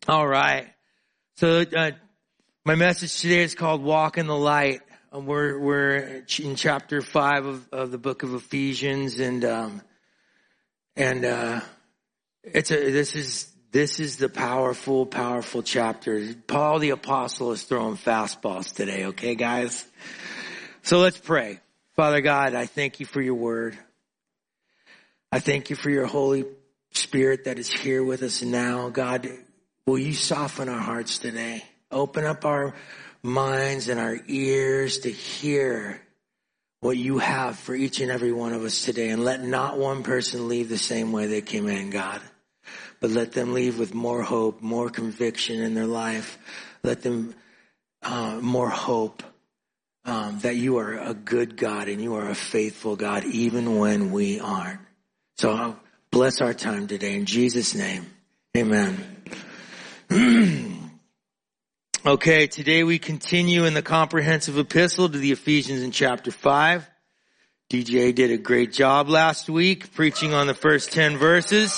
All right. So my message today is called Walk in the Light. We're in chapter 5 of the book of Ephesians, and this is the powerful chapter. Paul the Apostle is throwing fastballs today, okay, guys? So let's pray. Father God, I thank you for your word. I thank you for your Holy Spirit that is here with us now. God, will you soften our hearts today? Open up our minds and our ears to hear what you have for each and every one of us today. And let not one person leave the same way they came in, God. But let them leave with more hope, more conviction in their life. Let them more hope that you are a good God and you are a faithful God even when we aren't. So bless our time today in Jesus' name. Amen. Okay, today we continue in the comprehensive epistle to the Ephesians in chapter 5. DJ did a great job last week preaching on the first 10 verses.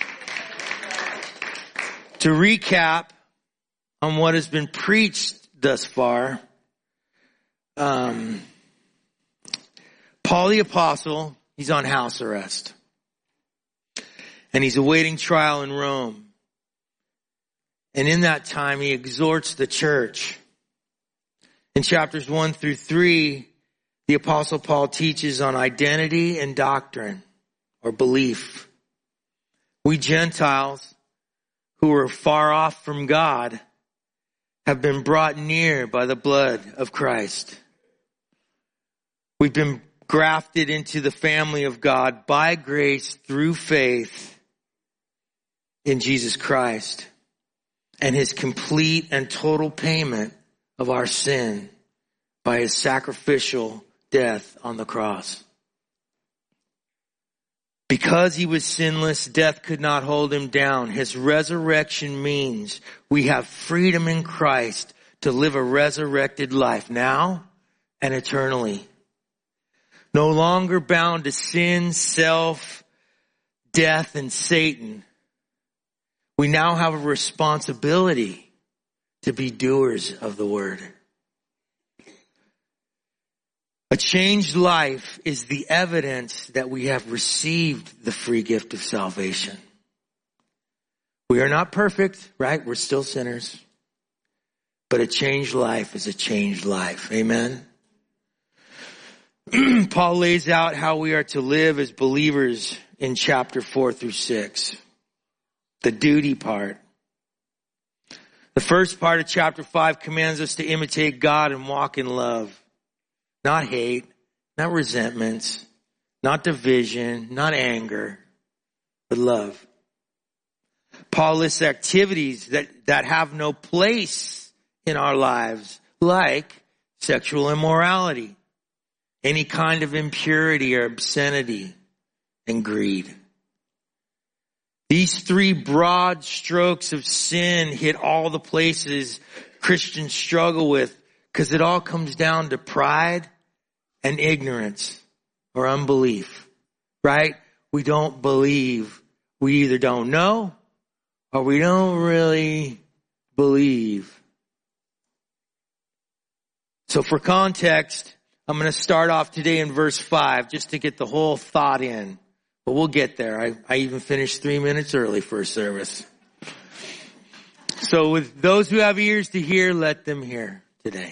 To recap on what has been preached thus far, Paul the Apostle, he's on house arrest. And he's awaiting trial in Rome. And in that time, he exhorts the church. In chapters 1 through 3, the Apostle Paul teaches on identity and doctrine, or belief. We Gentiles, who are far off from God, have been brought near by the blood of Christ. We've been grafted into the family of God by grace through faith in Jesus Christ and his complete and total payment of our sin by his sacrificial death on the cross. Because he was sinless, death could not hold him down. His resurrection means we have freedom in Christ to live a resurrected life now and eternally. No longer bound to sin, self, death, and Satan. We now have a responsibility to be doers of the word. A changed life is the evidence that we have received the free gift of salvation. We are not perfect, right? We're still sinners. But a changed life is a changed life. Amen? Paul lays out how we are to live as believers in chapter 4 through 6. The duty part. The first part of chapter 5 commands us to imitate God and walk in love. Not hate, not resentments, not division, not anger, but love. Paul lists activities that have no place in our lives, like sexual immorality, any kind of impurity or obscenity, and greed. These 3 broad strokes of sin hit all the places Christians struggle with, because it all comes down to pride and ignorance or unbelief, right? We don't believe. We either don't know or we don't really believe. So for context, I'm going to start off today in verse 5 just to get the whole thought in. But we'll get there. I even finished 3 minutes early for a service. So with those who have ears to hear, let them hear today.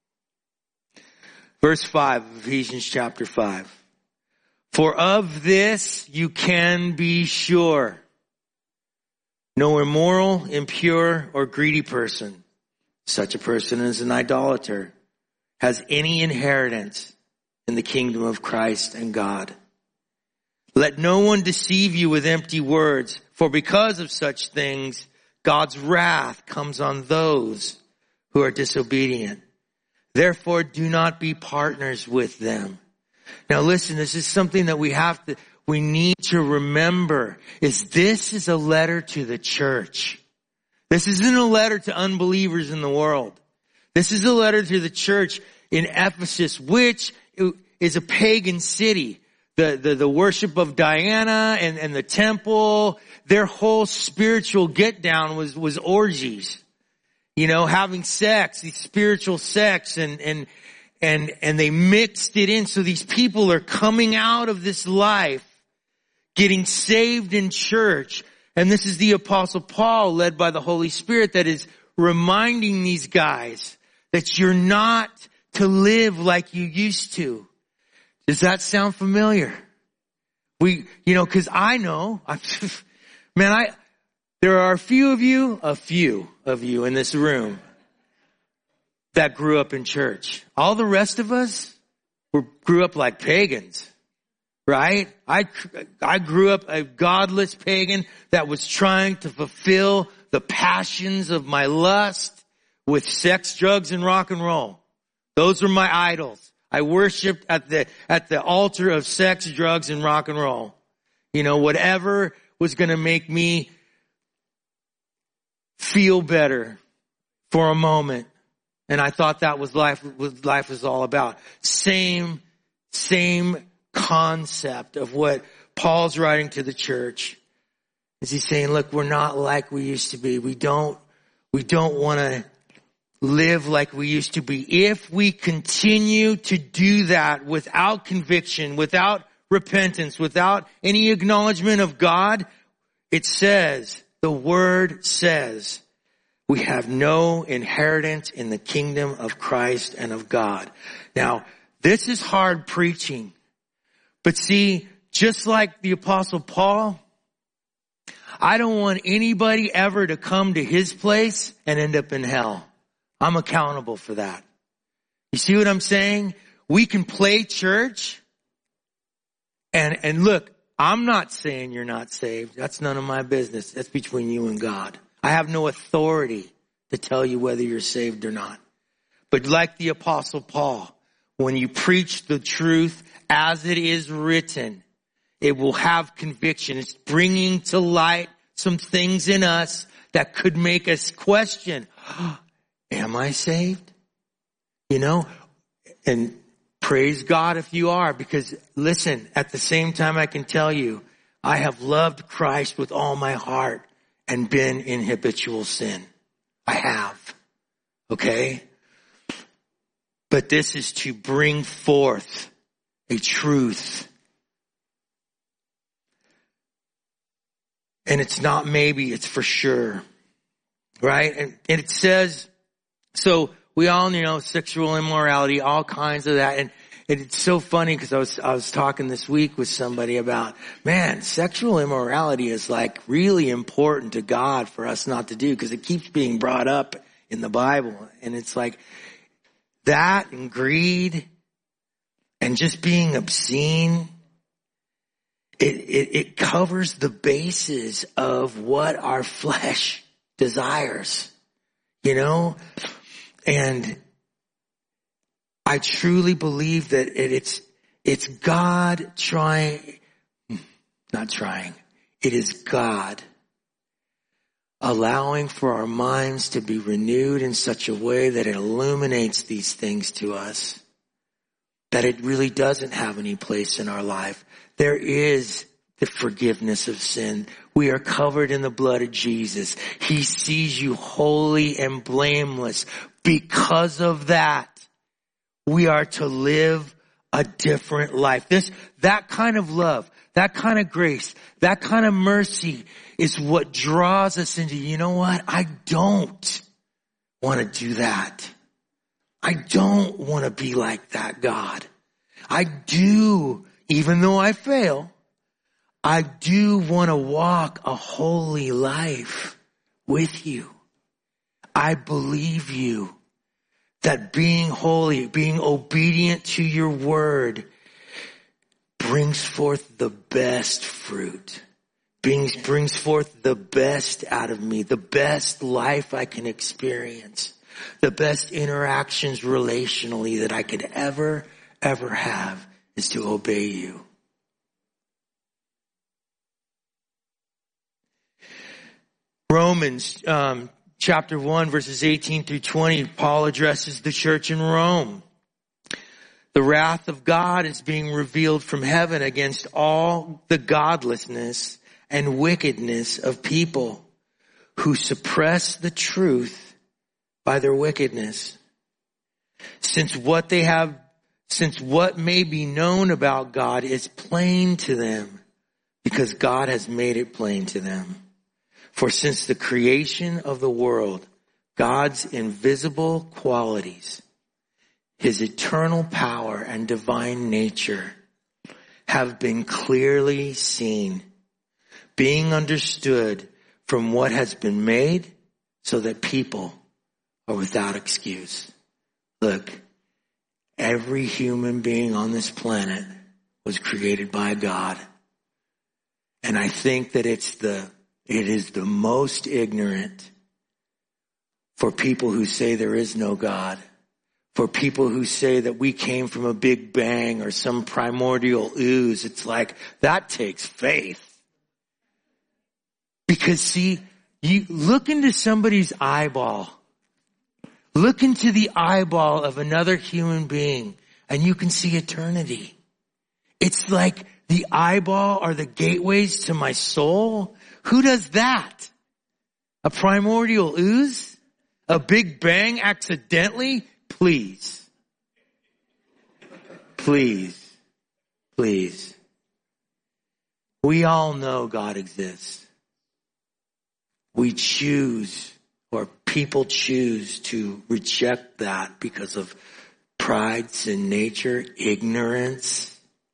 Verse 5 of Ephesians chapter 5. For of this you can be sure. No immoral, impure, or greedy person, such a person is an idolater, has any inheritance in the kingdom of Christ and God. Let no one deceive you with empty words, for because of such things, God's wrath comes on those who are disobedient. Therefore, do not be partners with them. Now listen, this is something that we need to remember, this is a letter to the church. This isn't a letter to unbelievers in the world. This is a letter to the church in Ephesus, which is a pagan city. the worship of Diana and the temple. Their whole spiritual get down was orgies. You know, having sex, these spiritual sex, and they mixed it in. So these people are coming out of this life, getting saved in church. And this is the Apostle Paul, led by the Holy Spirit, that is reminding these guys that you're not to live like you used to. Does that sound familiar? Cause I know, there are a few of you in this room that grew up in church. All the rest of us grew up like pagans, right? I grew up a godless pagan that was trying to fulfill the passions of my lust with sex, drugs, and rock and roll. Those were my idols. I worshiped at the altar of sex, drugs, and rock and roll. You know, whatever was going to make me feel better for a moment. And I thought that was life was all about. Same concept of what Paul's writing to the church. Is he saying, look, we're not like we used to be. We don't want to live like we used to be. If we continue to do that without conviction, without repentance, without any acknowledgement of God, it says, the word says, we have no inheritance in the kingdom of Christ and of God. Now, this is hard preaching. But see, just like the Apostle Paul, I don't want anybody ever to come to his place and end up in hell. I'm accountable for that. You see what I'm saying? We can play church. And look, I'm not saying you're not saved. That's none of my business. That's between you and God. I have no authority to tell you whether you're saved or not. But like the Apostle Paul, when you preach the truth as it is written, it will have conviction. It's bringing to light some things in us that could make us question, am I saved? You know, and praise God if you are, because listen, at the same time I can tell you, I have loved Christ with all my heart and been in habitual sin. I have. Okay? But this is to bring forth a truth. And it's not maybe, it's for sure. Right? And it says, so we all know sexual immorality, all kinds of that. And it's so funny because I was talking this week with somebody about, man, sexual immorality is like really important to God for us not to do, because it keeps being brought up in the Bible. And it's like that and greed and just being obscene. It covers the bases of what our flesh desires, you know? And I truly believe that it's God it is God allowing for our minds to be renewed in such a way that it illuminates these things to us, that it really doesn't have any place in our life. There is the forgiveness of sin. We are covered in the blood of Jesus. He sees you holy and blameless. Because of that, we are to live a different life. That kind of love, that kind of grace, that kind of mercy is what draws us into, you know what? I don't want to do that. I don't want to be like that, God. I do, even though I fail, I do want to walk a holy life with you. I believe you that being holy, being obedient to your word brings forth the best fruit, brings forth the best out of me, the best life I can experience, the best interactions relationally that I could ever have is to obey you. Romans chapter 1 verses 18 through 20, Paul addresses the church in Rome. The wrath of God is being revealed from heaven against all the godlessness and wickedness of people who suppress the truth by their wickedness. Since what may be known about God is plain to them, because God has made it plain to them. For since the creation of the world, God's invisible qualities, his eternal power and divine nature have been clearly seen, being understood from what has been made, so that people are without excuse. Look, every human being on this planet was created by God. And I think that it is the most ignorant for people who say there is no God, for people who say that we came from a big bang or some primordial ooze. It's like, that takes faith. Because see, you look into somebody's eyeball. Look into the eyeball of another human being and you can see eternity. It's like the eyeball are the gateways to my soul. Who does that? A primordial ooze? A big bang accidentally? Please. Please. Please. We all know God exists. We choose, or people choose, to reject that because of pride, sin nature, ignorance.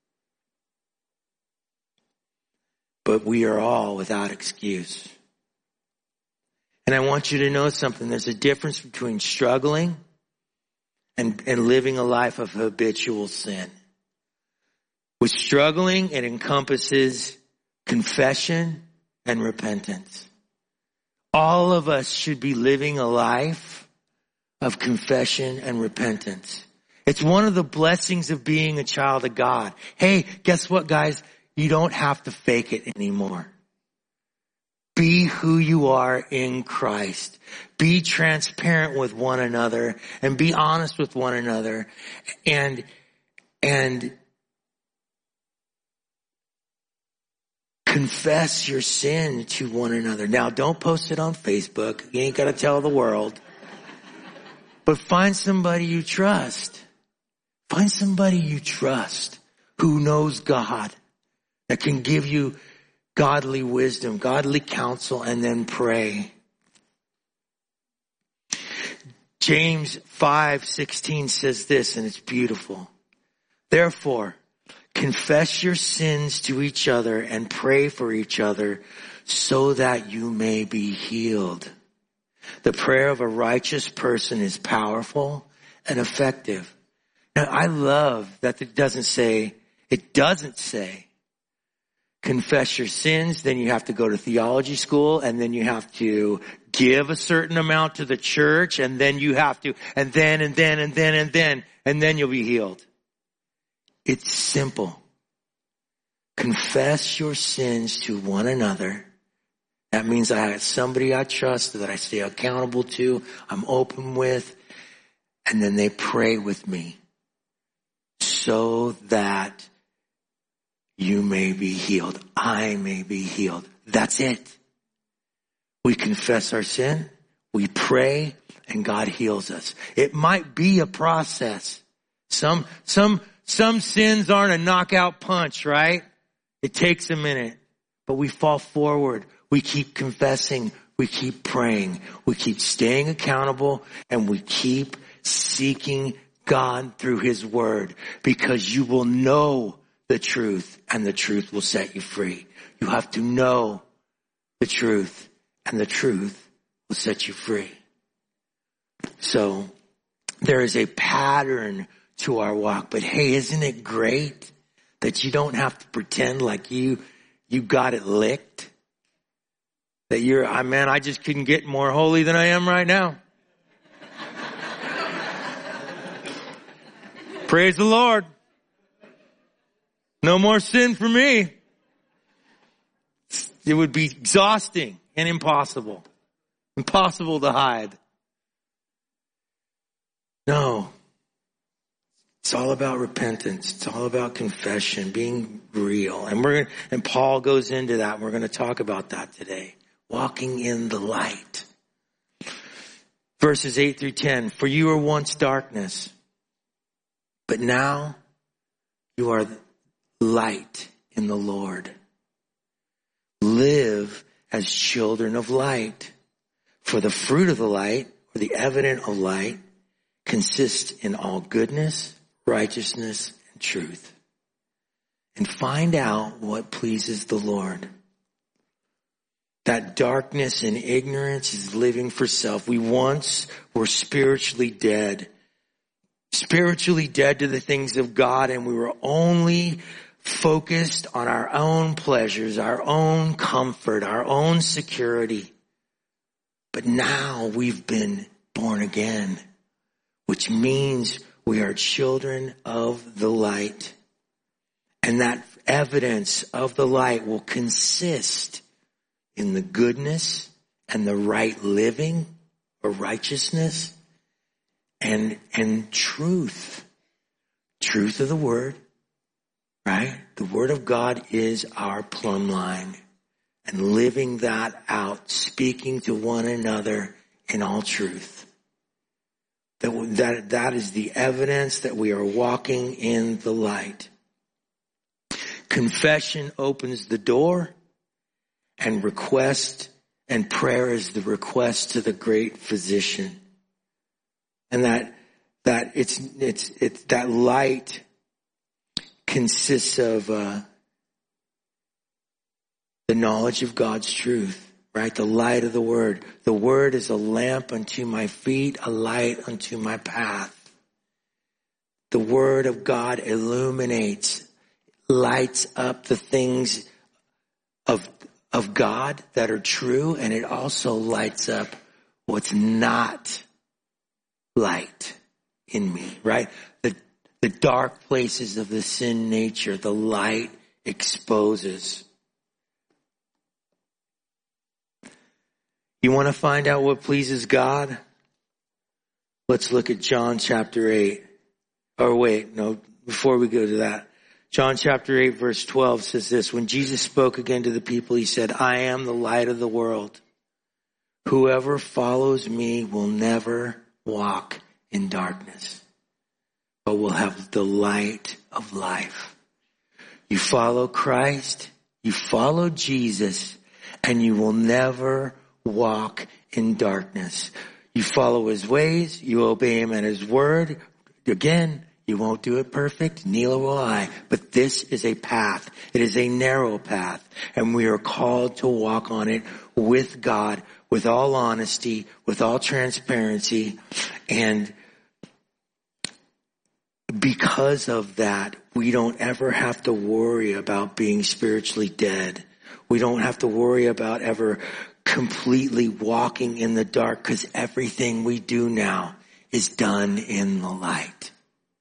But we are all without excuse. And I want you to know something. There's a difference between struggling and living a life of habitual sin. With struggling, it encompasses confession and repentance. All of us should be living a life of confession and repentance. It's one of the blessings of being a child of God. Hey, guess what, guys? You don't have to fake it anymore. Be who you are in Christ. Be transparent with one another and be honest with one another and confess your sin to one another. Now, don't post it on Facebook. You ain't got to tell the world. But find somebody you trust. Find somebody you trust who knows God, that can give you godly wisdom, godly counsel, and then pray. James 5:16 says this, and it's beautiful. Therefore, confess your sins to each other and pray for each other so that you may be healed. The prayer of a righteous person is powerful and effective. Now, I love that it doesn't say, confess your sins, then you have to go to theology school, and then you have to give a certain amount to the church, and then you have to, and then you'll be healed. It's simple. Confess your sins to one another. That means I have somebody I trust, that I stay accountable to, I'm open with, and then they pray with me so that you may be healed. I may be healed. That's it. We confess our sin, we pray, and God heals us. It might be a process. Some sins aren't a knockout punch, right? It takes a minute, but we fall forward. We keep confessing. We keep praying. We keep staying accountable, and we keep seeking God through his word, because you will know the truth and the truth will set you free. You have to know the truth and the truth will set you free. So there is a pattern to our walk, but hey, isn't it great that you don't have to pretend like you got it licked? That I just couldn't get more holy than I am right now. Praise the Lord. No more sin for me. It would be exhausting and impossible. Impossible to hide. No. It's all about repentance. It's all about confession, being real. And Paul goes into that. We're going to talk about that today. Walking in the light. Verses 8 through 10. For you were once darkness, but now you are light in the Lord. Live as children of light. For the fruit of the light, or the evidence of light, consists in all goodness, righteousness, and truth. And find out what pleases the Lord. That darkness and ignorance is living for self. We once were spiritually dead. Spiritually dead to the things of God, and we were only focused on our own pleasures, our own comfort, our own security. But now we've been born again, which means we are children of the light. And that evidence of the light will consist in the goodness and the right living or righteousness and truth. Truth of the word, right? The word of God is our plumb line. And living that out, speaking to one another in all truth. That is the evidence that we are walking in the light. Confession opens the door, and request and prayer is the request to the great physician. And that that light consists of the knowledge of God's truth, right? The light of the word. The word is a lamp unto my feet, a light unto my path. The word of God illuminates, lights up the things of God that are true, and it also lights up what's not light in me, right? The dark places of the sin nature, the light exposes. You want to find out what pleases God? Let's look at John chapter 8. Or wait, no, before we go to that. John chapter 8 verse 12 says this. When Jesus spoke again to the people, he said, I am the light of the world. Whoever follows me will never walk in darkness, but will have the light of life. You follow Christ, you follow Jesus, and you will never walk in darkness. You follow his ways, you obey him and his word. Again, you won't do it perfect, neither will I. But this is a path. It is a narrow path. And we are called to walk on it with God, with all honesty, with all transparency. And because of that, we don't ever have to worry about being spiritually dead. We don't have to worry about ever completely walking in the dark, because everything we do now is done in the light.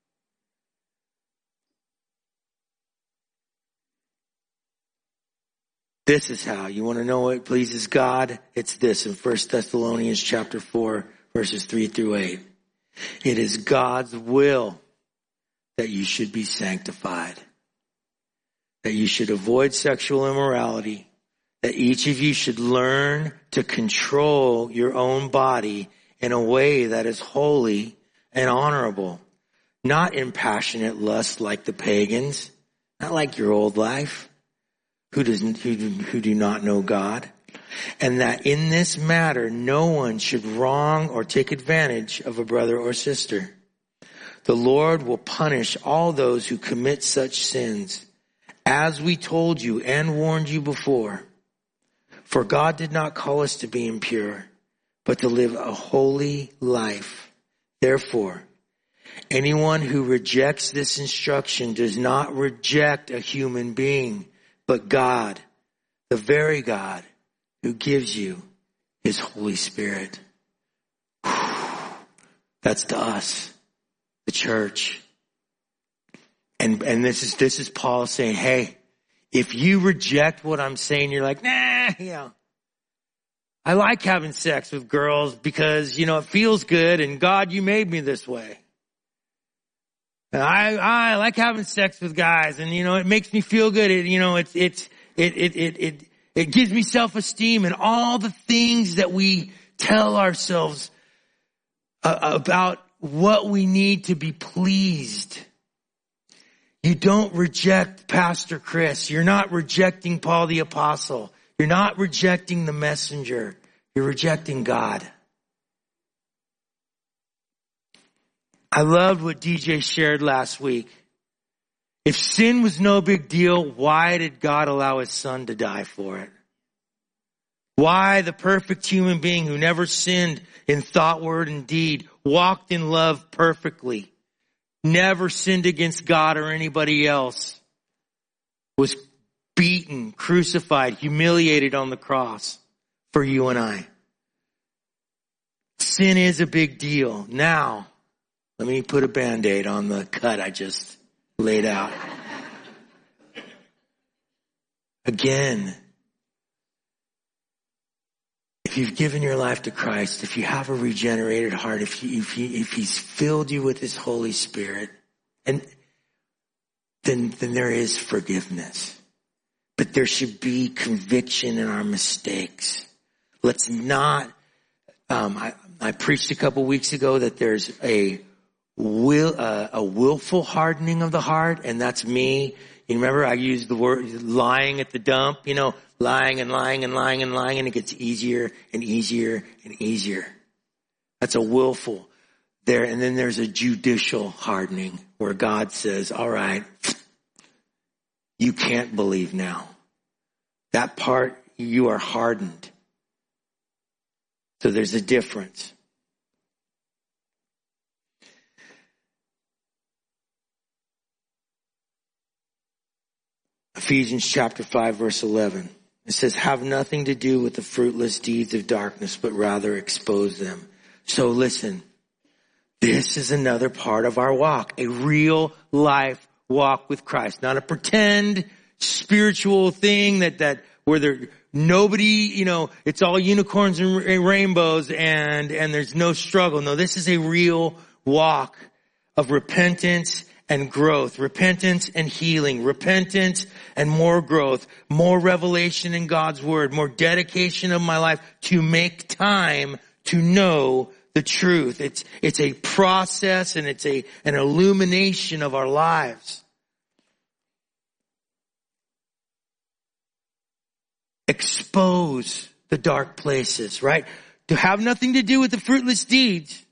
This is how. You want to know what pleases God? It's this in 1 Thessalonians chapter 4, verses 3 through 8. It is God's will that you should be sanctified, that you should avoid sexual immorality, that each of you should learn to control your own body in a way that is holy and honorable, not in passionate lust like the pagans, not like your old life, who do not know God, and that in this matter no one should wrong or take advantage of a brother or sister. The Lord will punish all those who commit such sins, as we told you and warned you before. For God did not call us to be impure, but to live a holy life. Therefore, anyone who rejects this instruction does not reject a human being, but God, the very God who gives you his Holy Spirit. That's to us, the church. And this is Paul saying, hey, if you reject what I'm saying, you're like, nah, I like having sex with girls because, it feels good, and God, you made me this way. I like having sex with guys, and it makes me feel good. It gives me self-esteem, and all the things that we tell ourselves about what we need to be pleased. You don't reject Pastor Chris. You're not rejecting Paul the Apostle. You're not rejecting the messenger. You're rejecting God. I loved what DJ shared last week. If sin was no big deal, why did God allow his son to die for it? Why the perfect human being who never sinned in thought, word, and deed, walked in love perfectly, never sinned against God or anybody else, was beaten, crucified, humiliated on the cross for you and I. Sin is a big deal. Now, let me put a Band-Aid on the cut I just laid out. Again, if you've given your life to Christ, if you have a regenerated heart, if he's filled you with his Holy Spirit, and then there is forgiveness. But there should be conviction in our mistakes. Let's not, I preached a couple weeks ago that there's a willful hardening of the heart, and that's me. You remember I used the word lying at the dump, lying and lying and lying and lying, and it gets easier and easier and easier. That's a willful there. And then there's a judicial hardening where God says, all right, you can't believe now. That part, you are hardened. So there's a difference. Ephesians chapter 5, verse 11. It says, have nothing to do with the fruitless deeds of darkness, but rather expose them. So listen, this is another part of our walk, a real life walk with Christ, not a pretend spiritual thing that where there nobody, it's all unicorns and rainbows and there's no struggle. No, this is a real walk of repentance and growth, repentance and healing, repentance and more growth, more revelation in God's word, more dedication of my life to make time to know the truth. It's a process, and it's an illumination of our lives. Expose the dark places, right? To have nothing to do with the fruitless deeds.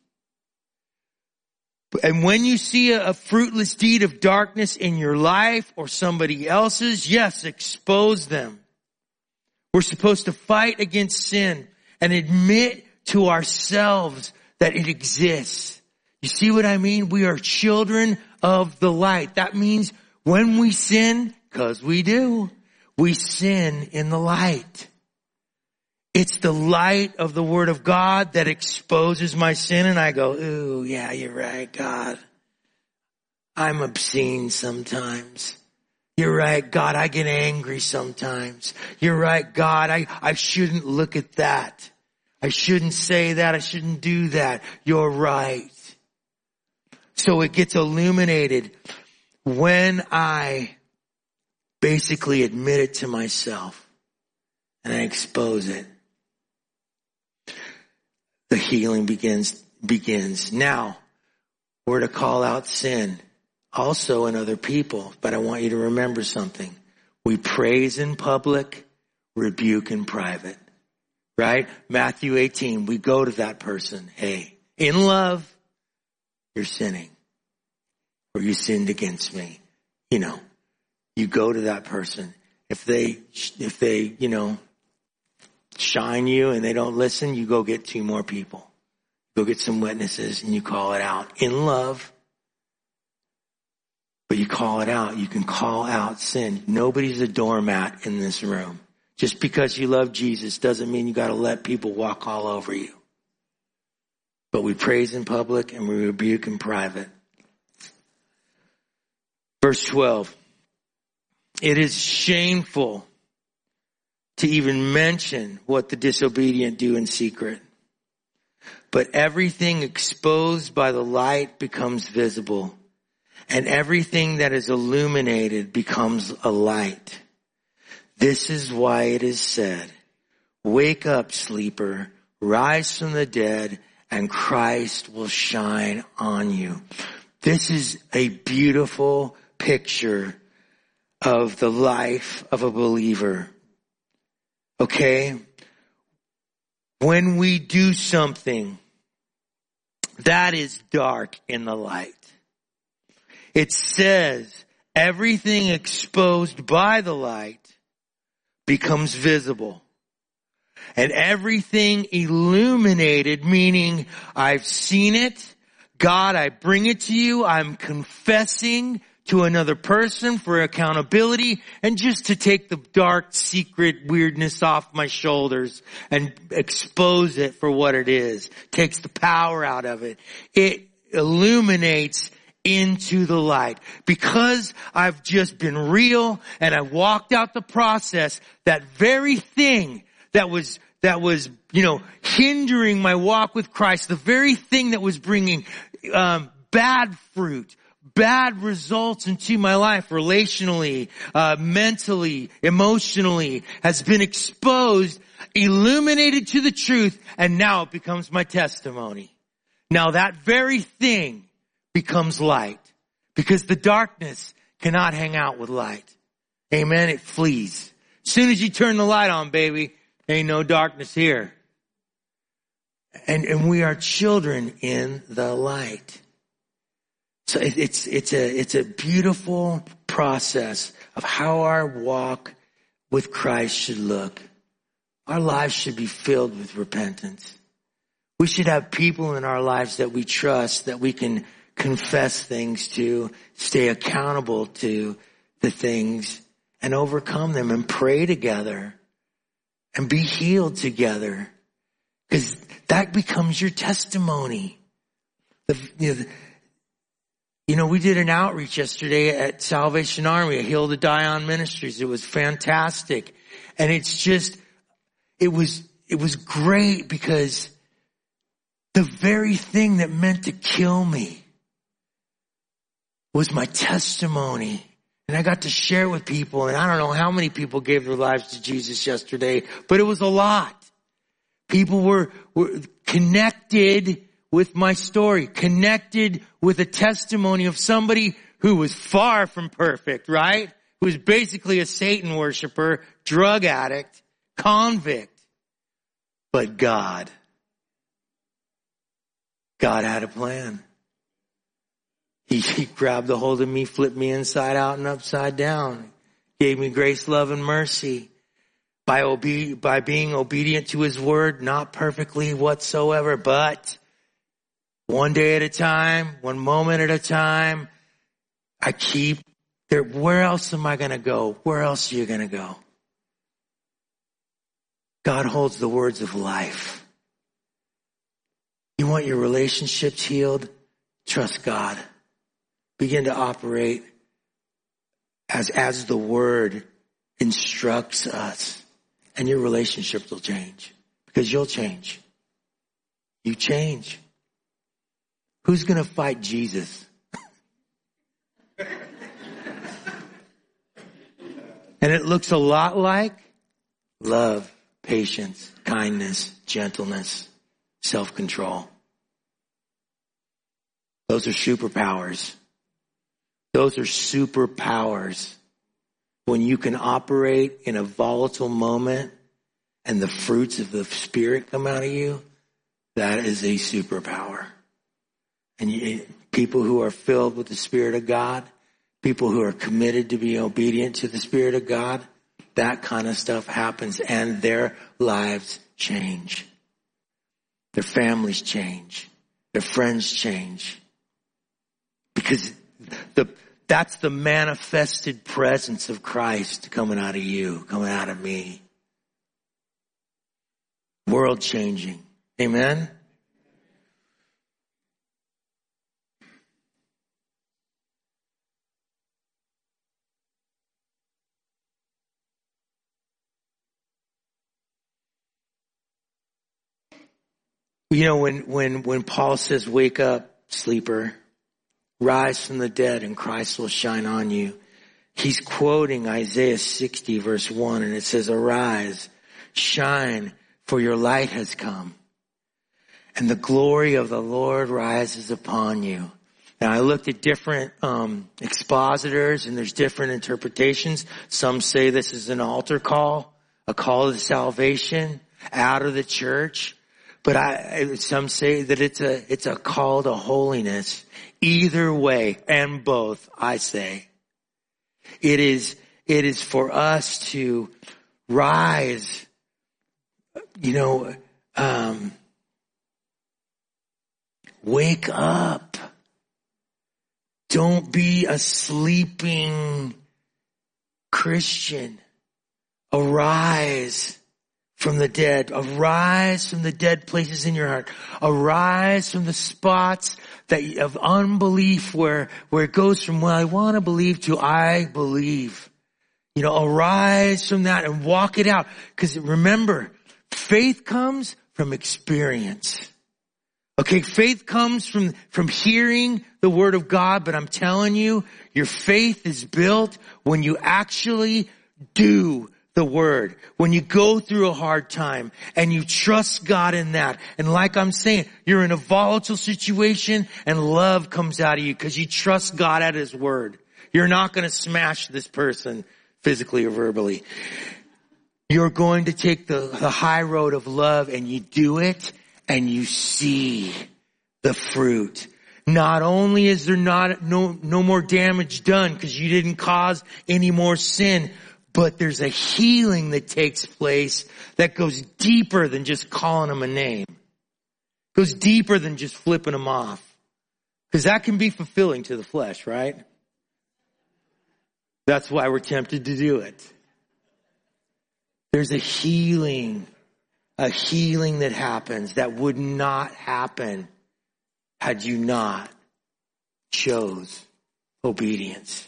And when you see a fruitless deed of darkness in your life or somebody else's, yes, expose them. We're supposed to fight against sin and admit to ourselves that it exists. You see what I mean? We are children of the light. That means when we sin, because we do, we sin in the light. It's the light of the Word of God that exposes my sin, and I go, ooh, yeah, you're right, God. I'm obscene sometimes. You're right, God, I get angry sometimes. You're right, God, I shouldn't look at that. I shouldn't say that. I shouldn't do that. You're right. So it gets illuminated when I basically admit it to myself and I expose it. The healing begins. Now, we're to call out sin also in other people, but I want you to remember something. We praise in public, rebuke in private. Right? Matthew 18, we go to that person. Hey, in love, you're sinning. Or you sinned against me. You go to that person. If they, shine you and they don't listen, you go get 2 more people. Go get some witnesses and you call it out. In love. But you call it out. You can call out sin. Nobody's a doormat in this room. Just because you love Jesus doesn't mean you got to let people walk all over you. But we praise in public and we rebuke in private. Verse 12. It is shameful to even mention what the disobedient do in secret. But everything exposed by the light becomes visible. and everything that is illuminated becomes a light. This is why it is said, wake up, sleeper, rise from the dead, and Christ will shine on you. This is a beautiful picture of the life of a believer. Okay? When we do something that is dark in the light, it says everything exposed by the light becomes visible. And everything illuminated, meaning I've seen it. God, I bring it to you. I'm confessing to another person for accountability and just to take the dark, secret weirdness off my shoulders and expose it for what it is. Takes the power out of it. It illuminates into the light. Because I've just been real and I walked out the process, that very thing that was, hindering my walk with Christ, the very thing that was bringing, bad fruit, bad results into my life relationally, mentally, emotionally, has been exposed, illuminated to the truth, and now it becomes my testimony. Now that very thing becomes light because the darkness cannot hang out with light. Amen. It flees. As soon as you turn the light on, baby, ain't no darkness here. And we are children in the light. So it's a beautiful process of how our walk with Christ should look. Our lives should be filled with repentance. We should have people in our lives that we trust, that we can confess things to, stay accountable to the things and overcome them and pray together and be healed together. Because that becomes your testimony. We did an outreach yesterday at Salvation Army, at Heal to Die On Ministries. It was fantastic. And it was great because the very thing that meant to kill me was my testimony. And I got to share with people, and I don't know how many people gave their lives to Jesus yesterday, but it was a lot. People were connected with my story, connected with a testimony of somebody who was far from perfect, right? Who was basically a Satan worshiper, drug addict, convict. But God had a plan. He grabbed a hold of me, flipped me inside out and upside down, gave me grace, love, and mercy. By being obedient to His word, not perfectly whatsoever, but one day at a time, one moment at a time, I keep there. Where else am I going to go? Where else are you going to go? God holds the words of life. You want your relationships healed? Trust God. Begin to operate as the word instructs us. And your relationships will change. Because you'll change. You change. Who's going to fight Jesus? And it looks a lot like love, patience, kindness, gentleness, self-control. Those are superpowers. Those are superpowers. When you can operate in a volatile moment and the fruits of the Spirit come out of you, that is a superpower. And people who are filled with the Spirit of God, people who are committed to be obedient to the Spirit of God, that kind of stuff happens and their lives change. Their families change. Their friends change. Because that's the manifested presence of Christ coming out of you, coming out of me. World changing. Amen? When Paul says, wake up, sleeper, Rise from the dead and Christ will shine on you. He's quoting Isaiah 60 verse 1, and it says, arise, shine, for your light has come, and the glory of the Lord rises upon you. Now I looked at different expositors, and there's different interpretations. Some say this is an altar call, a call to salvation out of the church. But some say that it's a call to holiness. Either way, and both, I say. It is for us to rise, wake up. Don't be a sleeping Christian. Arise from the dead. Arise from the dead places in your heart. Arise from the spots of unbelief where it goes from, well, I want to believe to I believe. Arise from that and walk it out. Because remember, faith comes from experience. Okay, faith comes from hearing the word of God, but I'm telling you, your faith is built when you actually do the word. When you go through a hard time and you trust God in that. And like I'm saying, you're in a volatile situation and love comes out of you because you trust God at his word. You're not going to smash this person physically or verbally. You're going to take the high road of love, and you do it and you see the fruit. Not only is there no more damage done because you didn't cause any more sin, but there's a healing that takes place that goes deeper than just calling them a name. Goes deeper than just flipping them off. Because that can be fulfilling to the flesh, right? That's why we're tempted to do it. There's a healing that happens that would not happen had you not chose obedience.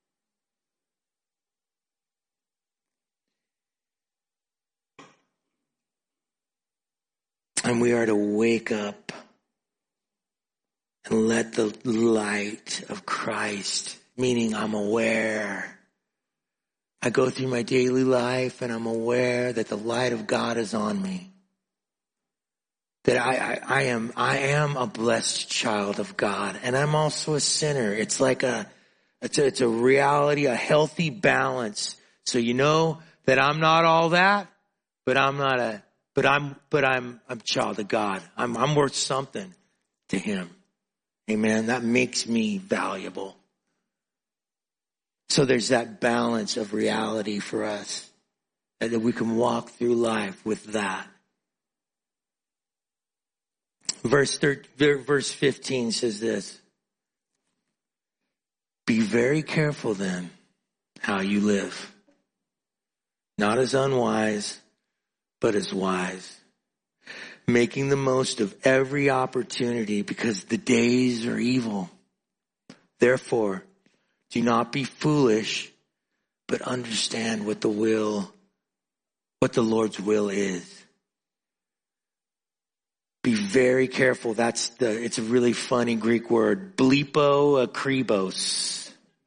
And we are to wake up and let the light of Christ, meaning I'm aware. I go through my daily life and I'm aware that the light of God is on me. That I am a blessed child of God, and I'm also a sinner. It's like it's a reality, a healthy balance. So you know that I'm not all that, but I'm a child of God. I'm worth something to him. Amen. That makes me valuable. So there's that balance of reality for us, that we can walk through life with that. Verse 15 says this. Be very careful then how you live. Not as unwise, but as wise. Making the most of every opportunity because the days are evil. Therefore, do not be foolish, but understand what the Lord's will is. Be very careful. It's a really funny Greek word. Bleepo akribos.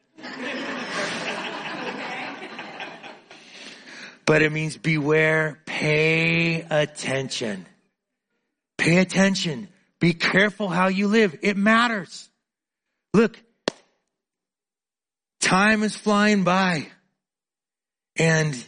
But it means beware, pay attention. Pay attention. Be careful how you live. It matters. Look, time is flying by. And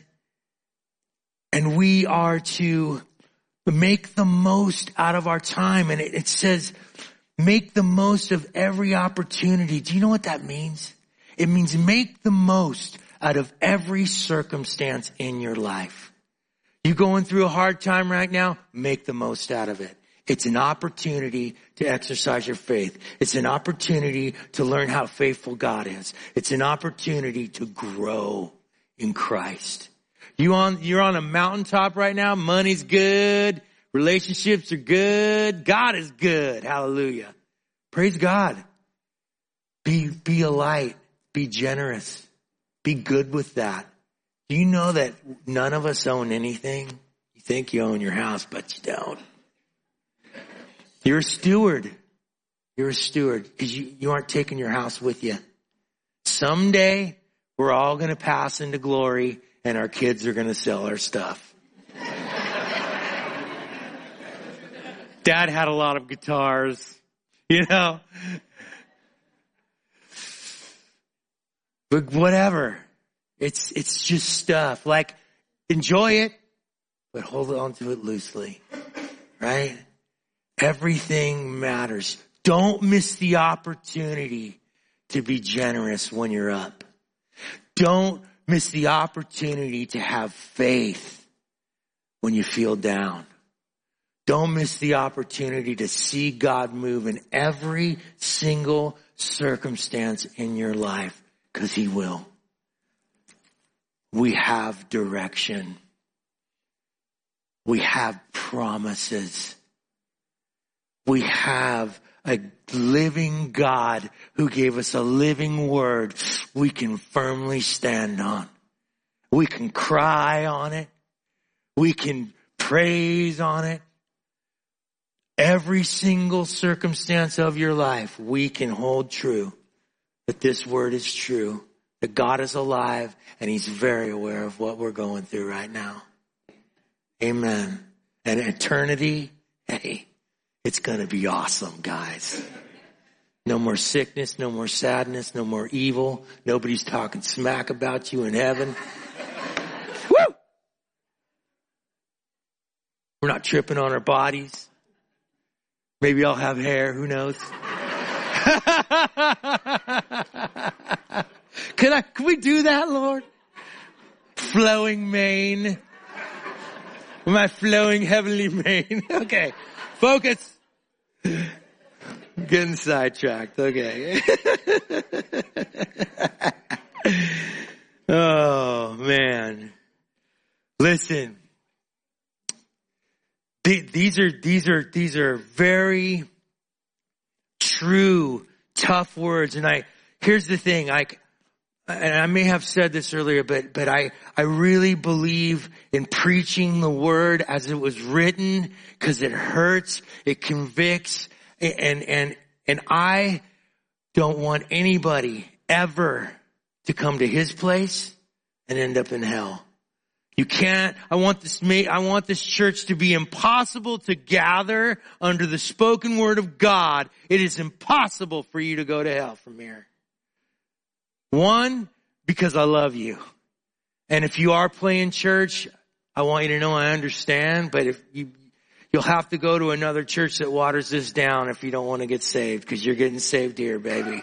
we are to make the most out of our time. And it says, make the most of every opportunity. Do you know what that means? It means make the most out of every circumstance in your life. You going through a hard time right now? Make the most out of it. It's an opportunity to exercise your faith. It's an opportunity to learn how faithful God is. It's an opportunity to grow in Christ. You're on a mountaintop right now. Money's good. Relationships are good. God is good. Hallelujah. Praise God. Be a light. Be generous. Be good with that. Do you know that none of us own anything? You think you own your house, but you don't. You're a steward. You're a steward because you aren't taking your house with you. Someday we're all going to pass into glory and our kids are going to sell our stuff. Dad had a lot of guitars, you know. But whatever. It's just stuff. Like, enjoy it, but hold on to it loosely. Right? Everything matters. Don't miss the opportunity to be generous when you're up. Don't miss the opportunity to have faith when you feel down. Don't miss the opportunity to see God move in every single circumstance in your life, because He will. We have direction. We have promises. We have a living God who gave us a living word we can firmly stand on. We can cry on it. We can praise on it. Every single circumstance of your life, we can hold true that this word is true, that God is alive, and He's very aware of what we're going through right now. Amen. And eternity, hey, it's going to be awesome, guys. No more sickness, no more sadness, no more evil. Nobody's talking smack about you in heaven. Woo! We're not tripping on our bodies. Maybe I'll have hair, who knows? Can we do that, Lord? Flowing mane. My flowing heavenly mane. Okay. Focus. Getting sidetracked. Okay. Oh, man. Listen. These are very true, tough words. And here's the thing. And I may have said this earlier, but I really believe in preaching the word as it was written, because it hurts, it convicts, and I don't want anybody ever to come to His place and end up in hell. You can't. I want this church to be impossible to gather under the spoken word of God. It is impossible for you to go to hell from here. One, because I love you. And if you are playing church, I want you to know I understand, but you'll have to go to another church that waters this down if you don't want to get saved, because you're getting saved here, baby.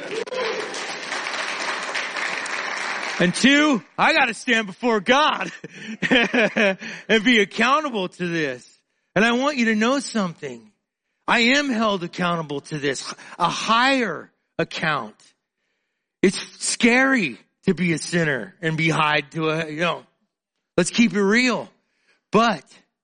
And two, I got to stand before God and be accountable to this. And I want you to know something. I am held accountable to this, a higher account. It's scary to be a sinner and be tied to let's keep it real. But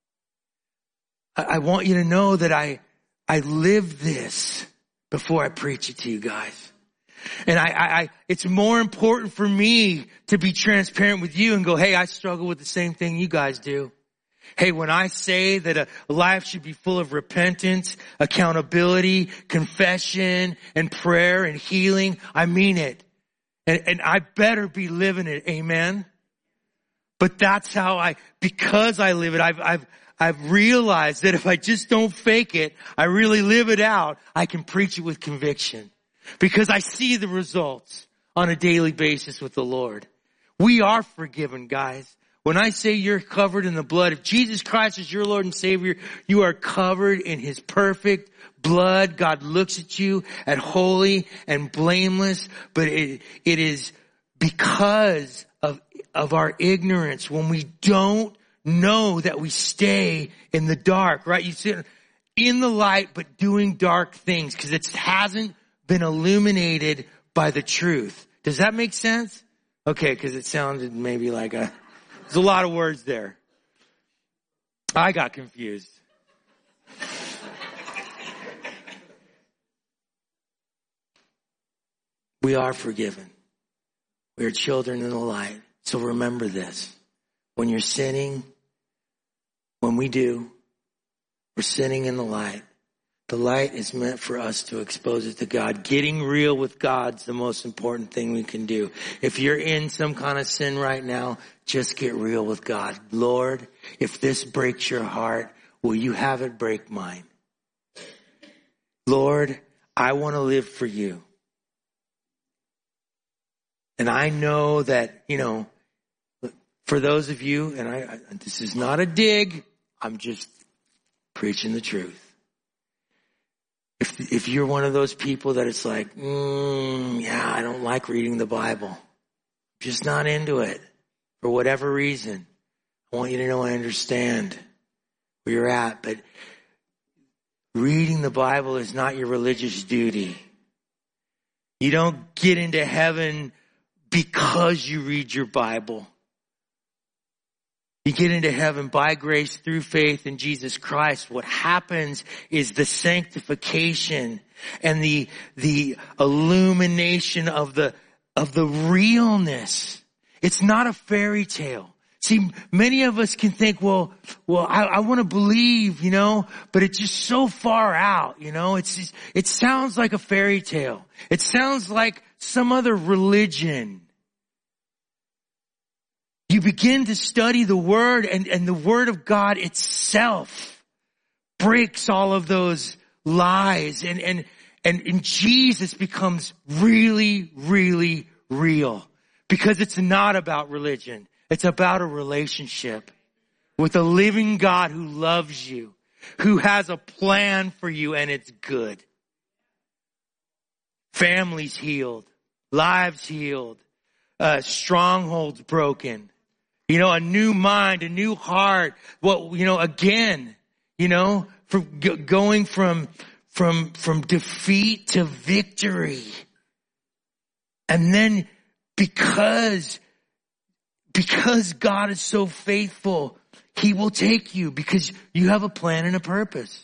I want you to know that I live this before I preach it to you guys. And it's more important for me to be transparent with you and go, hey, I struggle with the same thing you guys do. Hey, when I say that a life should be full of repentance, accountability, confession, and prayer and healing, I mean it. And I better be living it. Amen. But that's how because I live it, I've realized that if I just don't fake it, I really live it out, I can preach it with conviction. Because I see the results on a daily basis with the Lord. We are forgiven, guys. When I say you're covered in the blood, if Jesus Christ is your Lord and Savior, you are covered in His perfect blood. God looks at you as holy and blameless, but it is because of our ignorance when we don't know that we stay in the dark, right? You sit in the light, but doing dark things because it hasn't been illuminated by the truth. Does that make sense? Okay, because it sounded maybe like there's a lot of words there. I got confused. We are forgiven. We are children in the light. So remember this. When you're sinning, when we do, we're sinning in the light. The light is meant for us to expose it to God. Getting real with God's the most important thing we can do. If you're in some kind of sin right now, just get real with God. Lord, if this breaks your heart, will you have it break mine? Lord, I want to live for you. And I know that, for those of you, and this is not a dig, I'm just preaching the truth. If you're one of those people that it's like, I don't like reading the Bible. I'm just not into it for whatever reason. I want you to know I understand where you're at, but reading the Bible is not your religious duty. You don't get into heaven because you read your Bible. You get into heaven by grace through faith in Jesus Christ. What happens is the sanctification and the illumination of the realness. It's not a fairy tale. See, many of us can think, well, I want to believe, but it's just so far out, it sounds like a fairy tale. It sounds like some other religion. You begin to study the Word and the Word of God itself breaks all of those lies and Jesus becomes really, really real because it's not about religion. It's about a relationship with a living God who loves you, who has a plan for you, and it's good. Families healed, lives healed, strongholds broken. A new mind, a new heart. Going from defeat to victory. And then because God is so faithful, He will take you because you have a plan and a purpose.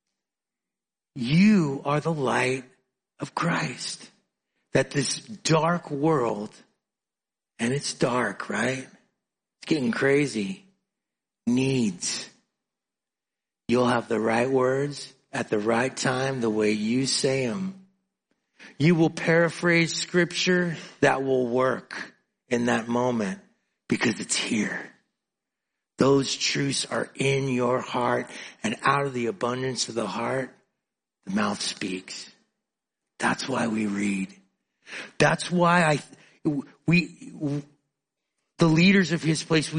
You are the light of Christ. That this dark world, and it's dark, right? It's getting crazy. Needs. You'll have the right words at the right time, the way you say them. You will paraphrase scripture that will work in that moment because it's here. Those truths are in your heart, and out of the abundance of the heart, the mouth speaks. That's why we read. That's why the leaders of His place,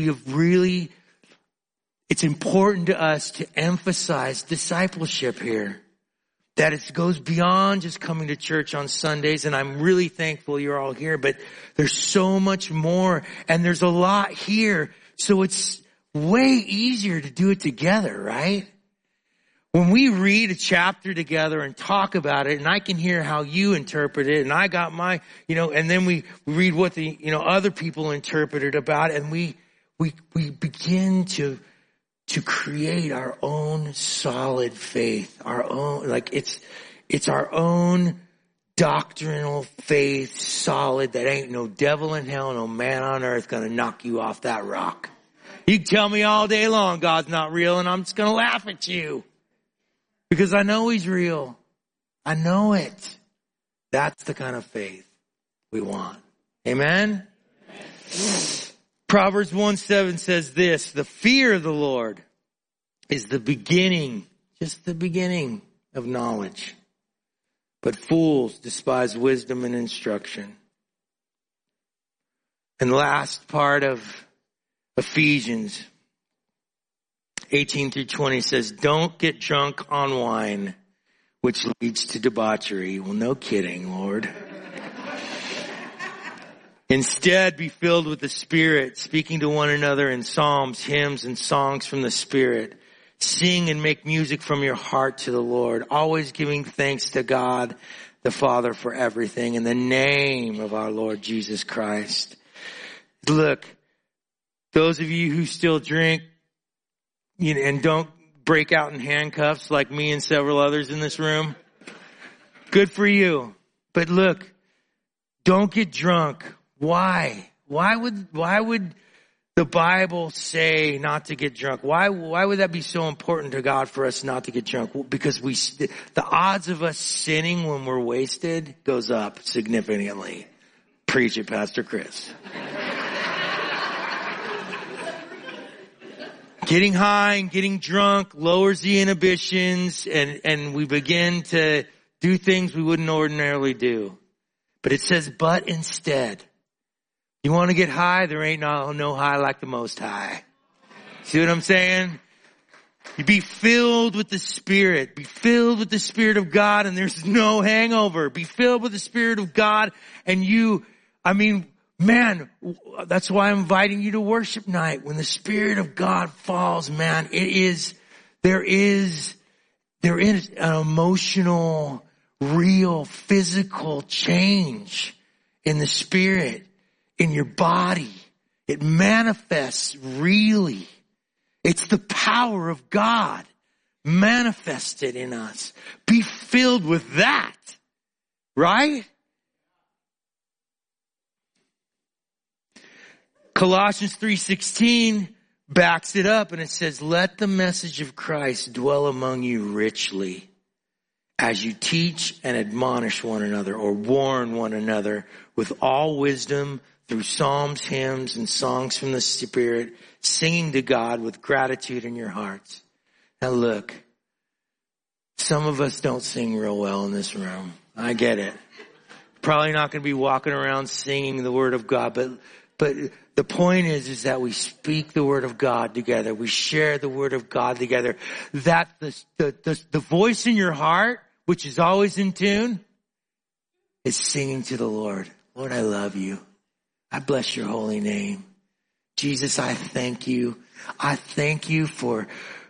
it's important to us to emphasize discipleship here. That it goes beyond just coming to church on Sundays, and I'm really thankful you're all here, but there's so much more, and there's a lot here, so it's way easier to do it together, right? When we read a chapter together and talk about it, and I can hear how you interpret it, and I got my, and then we read what the, other people interpreted about it, and we begin to create our own solid faith, our own, it's our own doctrinal faith, solid, that ain't no devil in hell, no man on earth gonna knock you off that rock. You can tell me all day long God's not real, and I'm just gonna laugh at you. Because I know He's real. I know it. That's the kind of faith we want. Amen? Proverbs 1:7 says this, the fear of the Lord is the beginning, just the beginning of knowledge. But fools despise wisdom and instruction. And the last part of Ephesians 18-20 says, don't get drunk on wine, which leads to debauchery. Well, no kidding, Lord. Instead, be filled with the Spirit, speaking to one another in psalms, hymns, and songs from the Spirit. Sing and make music from your heart to the Lord, always giving thanks to God the Father for everything in the name of our Lord Jesus Christ. Look, those of you who still drink, and don't break out in handcuffs like me and several others in this room, good for you. But look, don't get drunk. Why? Why would the Bible say not to get drunk? Why would that be so important to God for us not to get drunk? Well, because the odds of us sinning when we're wasted goes up significantly. Preach it, Pastor Chris. Getting high and getting drunk lowers the inhibitions, and we begin to do things we wouldn't ordinarily do. But it says, but instead, you want to get high? There ain't no high like the Most High. See what I'm saying? You be filled with the Spirit. Be filled with the Spirit of God, and there's no hangover. Be filled with the Spirit of God, and man, that's why I'm inviting you to worship night. When the Spirit of God falls, man, there is an emotional, real, physical change in the Spirit, in your body. It manifests really. It's the power of God manifested in us. Be filled with that, right? Colossians 3:16 backs it up, and it says, let the message of Christ dwell among you richly as you teach and admonish one another, or warn one another with all wisdom through psalms, hymns, and songs from the Spirit, singing to God with gratitude in your hearts. Now look, some of us don't sing real well in this room. I get it. Probably not going to be walking around singing the Word of God, but the point is that we speak the Word of God together. We share the Word of God together. That the voice in your heart, which is always in tune, is singing to the Lord. Lord, I love you. I bless your holy name. Jesus, I thank you. I thank you for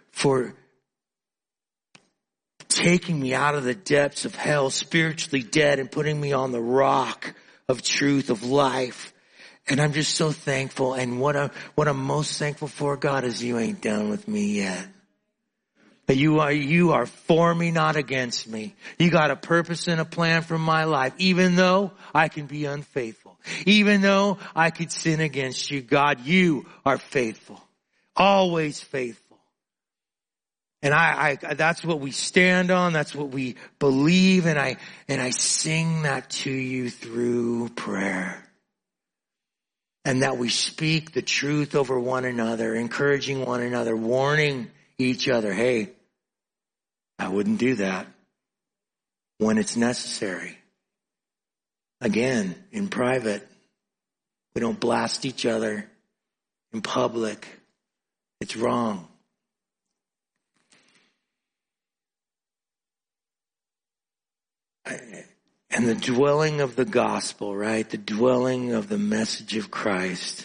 taking me out of the depths of hell, spiritually dead, and putting me on the rock of truth, of life. And I'm just so thankful. And what I'm most thankful for, God, is you ain't done with me yet. That you are for me, not against me. You got a purpose and a plan for my life, even though I can be unfaithful. Even though I could sin against you, God, you are faithful. Always faithful. And I that's what we stand on. That's what we believe. And I sing that to you through prayer. And that we speak the truth over one another, encouraging one another, warning each other. Hey, I wouldn't do that when it's necessary. Again, in private. We don't blast each other in public. It's wrong. And the dwelling of the gospel, right? The dwelling of the message of Christ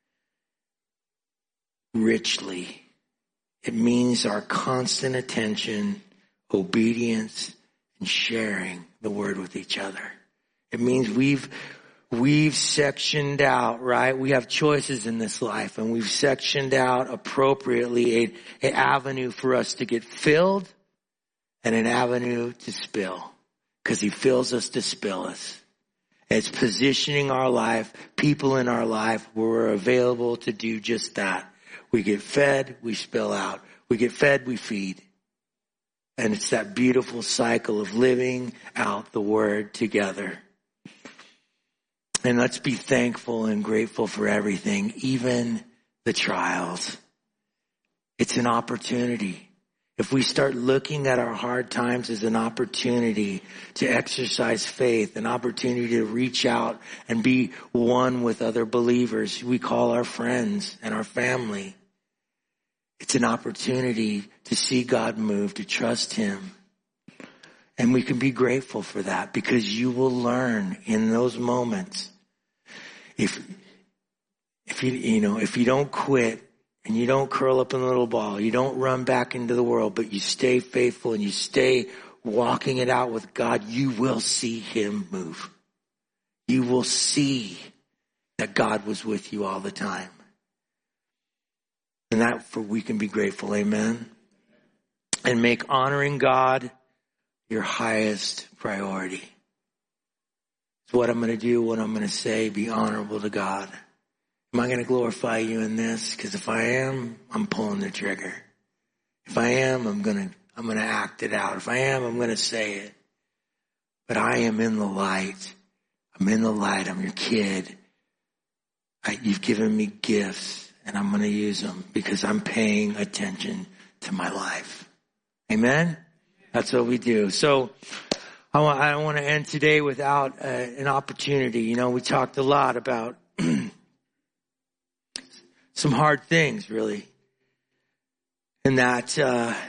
richly. It means our constant attention, obedience, and sharing the word with each other. It means we've sectioned out, right? We have choices in this life, and we've sectioned out appropriately an avenue for us to get filled and an avenue to spill. Because he fills us to spill us. It's positioning our life, people in our life where we're available to do just that. We get fed, we spill out. We get fed, we feed. And it's that beautiful cycle of living out the word together. And let's be thankful and grateful for everything, even the trials. It's an opportunity. If we start looking at our hard times as an opportunity to exercise faith, an opportunity to reach out and be one with other believers we call our friends and our family, it's an opportunity to see God move, to trust Him. And we can be grateful for that, because you will learn in those moments. If you don't quit, and you don't curl up in a little ball, you don't run back into the world, but you stay faithful and you stay walking it out with God, you will see Him move. You will see that God was with you all the time. And that we can be grateful, amen? And make honoring God your highest priority. It's what I'm going to do, what I'm going to say, be honorable to God. Am I going to glorify you in this? Because if I am, I'm pulling the trigger. If I am, I'm going to act it out. If I am, I'm going to say it. But I am in the light. I'm in the light. I'm your kid. You've given me gifts, and I'm going to use them because I'm paying attention to my life. Amen? That's what we do. So I don't want to end today without an opportunity. You know, we talked a lot about some hard things, really. And that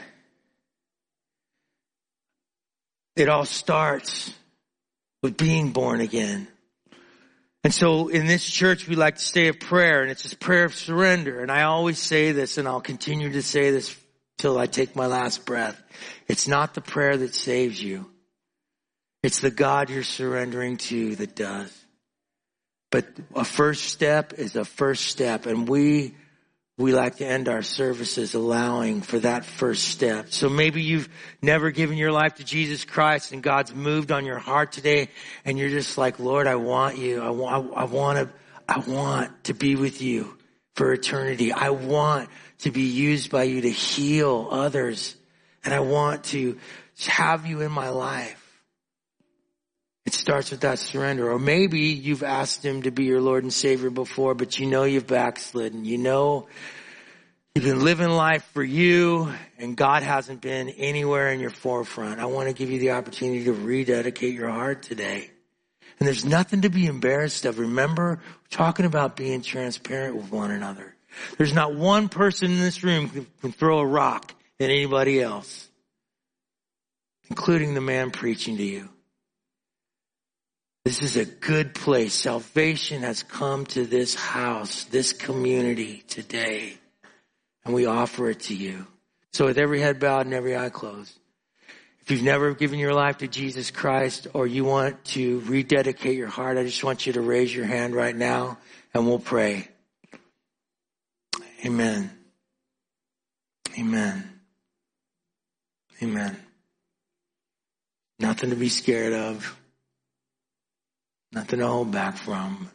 it all starts with being born again. And so in this church, we like to say a prayer, and it's this prayer of surrender. And I always say this, and I'll continue to say this till I take my last breath. It's not the prayer that saves you. It's the God you're surrendering to that does. But a first step is a first step. And we like to end our services allowing for that first step. So maybe you've never given your life to Jesus Christ and God's moved on your heart today and you're just like, Lord, I want you. I want to be with you for eternity. I want to be used by you to heal others. And I want to have you in my life. It starts with that surrender. Or maybe you've asked him to be your Lord and Savior before, but you know you've backslidden. You know you've been living life for you, and God hasn't been anywhere in your forefront. I want to give you the opportunity to rededicate your heart today. And there's nothing to be embarrassed of. Remember, we're talking about being transparent with one another. There's not one person in this room who can throw a rock at anybody else, including the man preaching to you. This is a good place. Salvation has come to this house, this community today, and we offer it to you. So with every head bowed and every eye closed, if you've never given your life to Jesus Christ or you want to rededicate your heart, I just want you to raise your hand right now and we'll pray. Amen. Amen. Amen. Nothing to be scared of. Nothing to hold back from.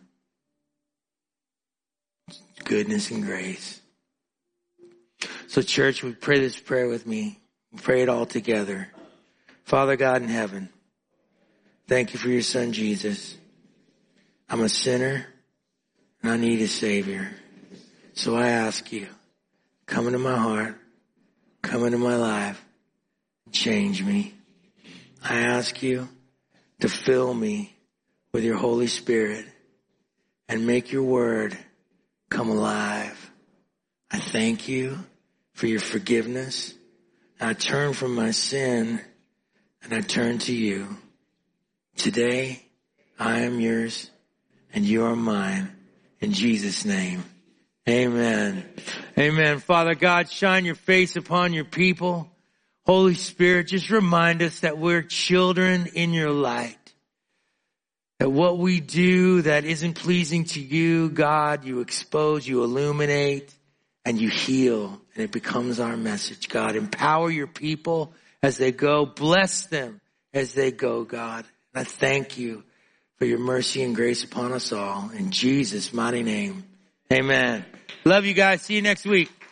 Goodness and grace. So church, we pray this prayer with me. We pray it all together. Father God in heaven, thank you for your son Jesus. I'm a sinner and I need a Savior. So I ask you, come into my heart, come into my life, and change me. I ask you to fill me with your Holy Spirit and make your word come alive. I thank you for your forgiveness. I turn from my sin and I turn to you. Today, I am yours and you are mine. In Jesus' name, amen. Amen. Father God, shine your face upon your people. Holy Spirit, just remind us that we're children in your light. That what we do that isn't pleasing to you, God, you expose, you illuminate, and you heal. And it becomes our message, God. Empower your people as they go. Bless them as they go, God. And I thank you for your mercy and grace upon us all. In Jesus' mighty name, amen. Love you guys. See you next week.